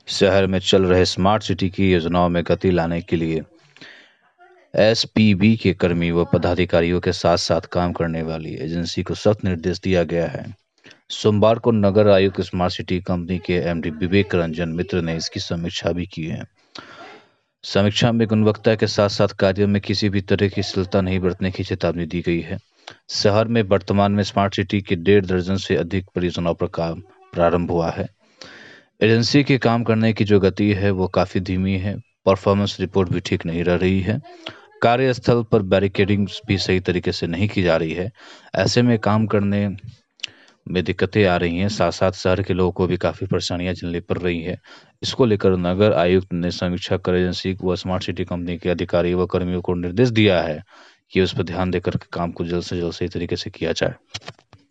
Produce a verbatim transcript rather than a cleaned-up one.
शहर में चल रहे स्मार्ट सिटी की योजनाओं में गति लाने के लिए एसपीबी के कर्मी व पदाधिकारियों के साथ साथ काम करने वाली एजेंसी को सख्त निर्देश दिया गया है। सोमवार को नगर आयुक्त स्मार्ट सिटी कंपनी के एमडी विवेक रंजन मित्र ने इसकी समीक्षा भी की है। समीक्षा में गुणवत्ता के साथ साथ कार्यों में किसी भी तरह की शिथिलता नहीं बरतने की चेतावनी दी गई है। शहर में वर्तमान में स्मार्ट सिटी के डेढ़ दर्जन से अधिक परियोजनाओं पर काम प्रारंभ हुआ है। एजेंसी के काम करने की जो गति है वो काफ़ी धीमी है। परफॉर्मेंस रिपोर्ट भी ठीक नहीं रह रही है। कार्यस्थल पर बैरिकेडिंग भी सही तरीके से नहीं की जा रही है। ऐसे में काम करने में दिक्कतें आ रही हैं। साथ साथ शहर के लोगों को भी काफ़ी परेशानियां झेलनी पड़ रही है। इसको लेकर नगर आयुक्त ने समीक्षा कर एजेंसी व स्मार्ट सिटी कंपनी के अधिकारी व कर्मियों को निर्देश दिया है कि उस पर ध्यान देकर काम को जल्द से जल्द सही तरीके से किया जाए।